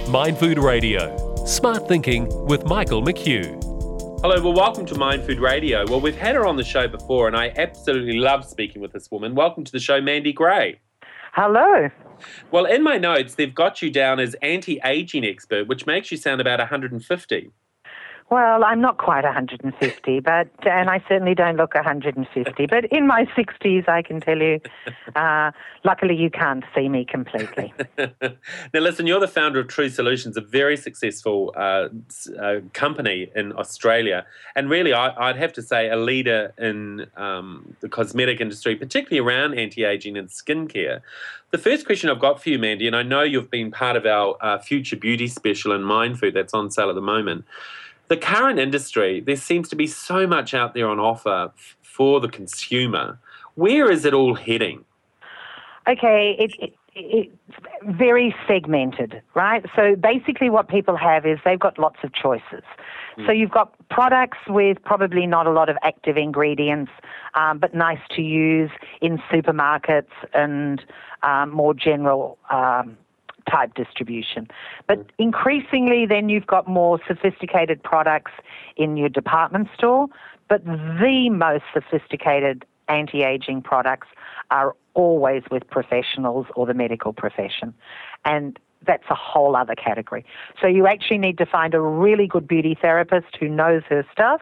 Mind Food Radio. Smart thinking with Michael McHugh. Hello, well, welcome to Mind Food Radio. Well, we've had her on the show before, and I absolutely love speaking with this woman. Welcome to the show, Mandy Gray. Hello. Well, in my notes, they've got you down as anti-aging expert, which makes you sound about 150. Well, I'm not quite 150, and I certainly don't look 150. But in my 60s, I can tell you, luckily you can't see me completely. Now, listen, you're the founder of True Solutions, a very successful company in Australia, and really, I'd have to say, a leader in the cosmetic industry, particularly around anti-aging and skincare. The first question I've got for you, Mandy, and I know you've been part of our Future Beauty special in Mind Food that's on sale at the moment. The current industry, there seems to be so much out there on offer for the consumer. Where is it all heading? Okay, it's very segmented, right? So basically what people have is they've got lots of choices. So you've got products with probably not a lot of active ingredients, but nice to use in supermarkets and more general type distribution. But increasingly then you've got more sophisticated products in your department store, but the most sophisticated anti-aging products are always with professionals or the medical profession. And that's a whole other category. So you actually need to find a really good beauty therapist who knows her stuff,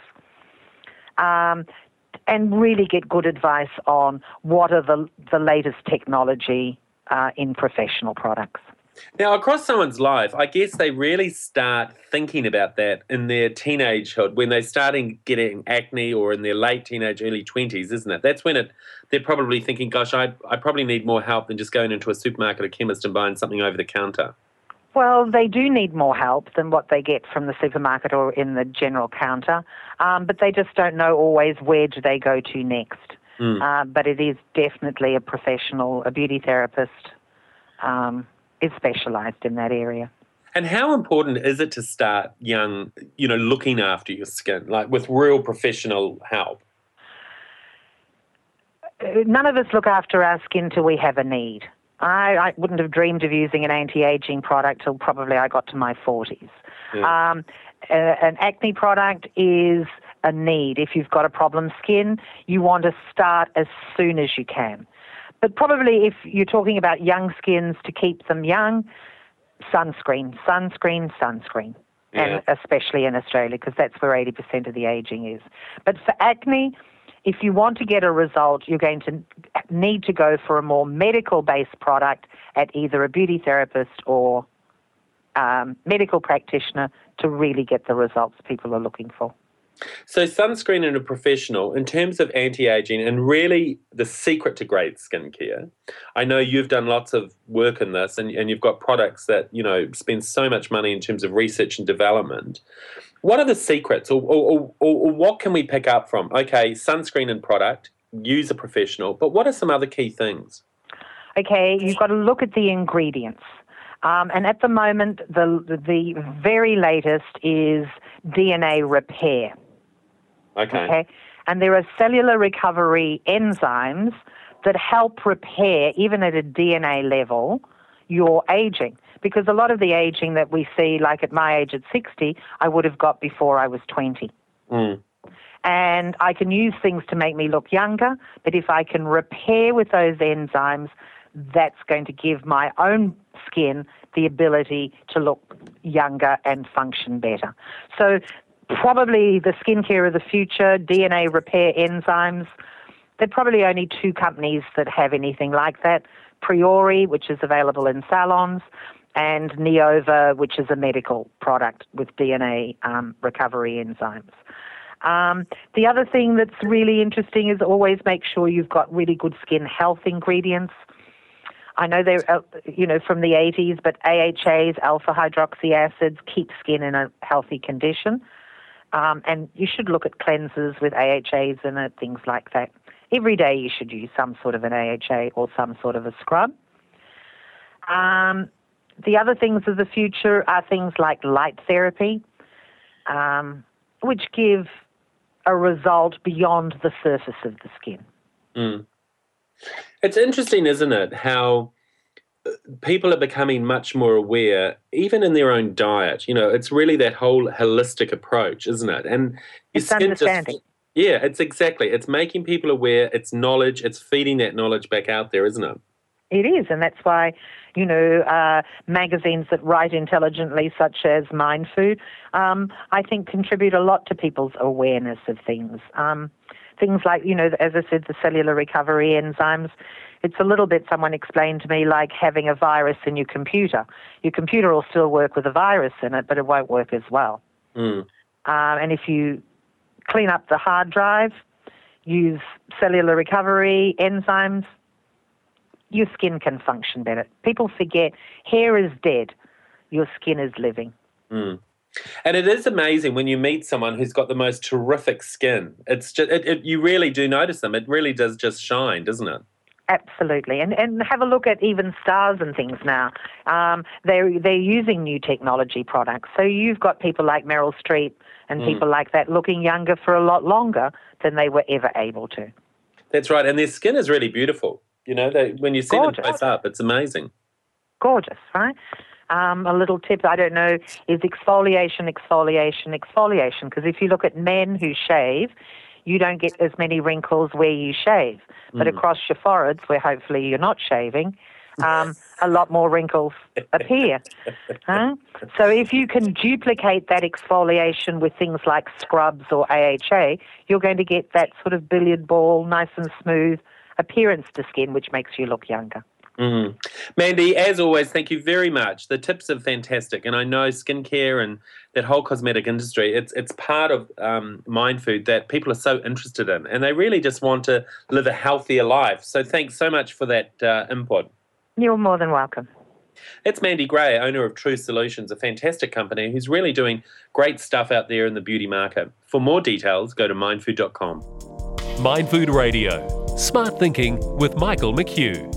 and really get good advice on what are the latest technology in professional products. Now, across someone's life, I guess they really start thinking about that in their teenagehood, when they're starting getting acne, or in their late teenage, early 20s, isn't it? That's when they're probably thinking, gosh, I probably need more help than just going into a supermarket or chemist and buying something over the counter. Well, they do need more help than what they get from the supermarket or in the general counter, but they just don't know always where do they go to next. But it is definitely a professional, a beauty therapist, is specialised in that area. And how important is it to start young, looking after your skin, like with real professional help? None of us look after our skin till we have a need. I wouldn't have dreamed of using an anti-aging product till probably I got to my 40s. Yeah. An acne product is a need. If you've got a problem skin, you want to start as soon as you can. But probably if you're talking about young skins, to keep them young, sunscreen. Yeah. And especially in Australia, because that's where 80% of the aging is. But for acne, if you want to get a result, you're going to need to go for a more medical-based product at either a beauty therapist or medical practitioner to really get the results people are looking for. So sunscreen and a professional, in terms of anti-aging and really the secret to great skincare, I know you've done lots of work in this, and you've got products that, spend so much money in terms of research and development. What are the secrets, or what can we pick up from? Okay, sunscreen and product, use a professional, but what are some other key things? Okay, you've got to look at the ingredients. And at the moment, the very latest is DNA repair. Okay. And there are cellular recovery enzymes that help repair, even at a DNA level, your aging. Because a lot of the aging that we see, like at my age at 60, I would have got before I was 20. And I can use things to make me look younger, but if I can repair with those enzymes, that's going to give my own skin the ability to look younger and function better. So probably the skincare of the future, DNA repair enzymes, there are probably only two companies that have anything like that. Priori, which is available in salons, and Neova, which is a medical product with DNA recovery enzymes. The other thing that's really interesting is always make sure you've got really good skin health ingredients. I know they're, from the 80s, but AHAs, alpha hydroxy acids, keep skin in a healthy condition. And you should look at cleansers with AHAs in it, things like that. Every day you should use some sort of an AHA or some sort of a scrub. The other things of the future are things like light therapy, which give a result beyond the surface of the skin. It's interesting, isn't it, how people are becoming much more aware, even in their own diet. You know, it's really that whole holistic approach, isn't it? And it's understanding. It's exactly. It's making people aware. It's knowledge. It's feeding that knowledge back out there, isn't it? It is, and that's why, magazines that write intelligently, such as Mind Food, I think contribute a lot to people's awareness of things. Things like, as I said, the cellular recovery enzymes. It's a little bit, someone explained to me, like having a virus in your computer. Your computer will still work with a virus in it, but it won't work as well. And if you clean up the hard drive, use cellular recovery enzymes, your skin can function better. People forget hair is dead, your skin is living. And it is amazing when you meet someone who's got the most terrific skin. It's just you really do notice them. It really does just shine, doesn't it? Absolutely, and have a look at even stars and things now. They're using new technology products. So you've got people like Meryl Streep and people like that looking younger for a lot longer than they were ever able to. That's right, and their skin is really beautiful. When you see them close up, it's amazing. Gorgeous, right? A little tip, I don't know, is exfoliation. Because if you look at men who shave, you don't get as many wrinkles where you shave. But across your foreheads, where hopefully you're not shaving, a lot more wrinkles appear. So if you can duplicate that exfoliation with things like scrubs or AHA, you're going to get that sort of billiard ball, nice and smooth appearance to skin, which makes you look younger. Mandy, as always, thank you very much. The tips are fantastic, and I know skincare and that whole cosmetic industry, it's part of Mind Food that people are so interested in, and they really just want to live a healthier life. So thanks so much for that input. You're more than welcome. It's Mandy Gray, owner of True Solutions, a fantastic company who's really doing great stuff out there in the beauty market. For more details, go to mindfood.com. Mind Food Radio. Smart thinking with Michael McHugh.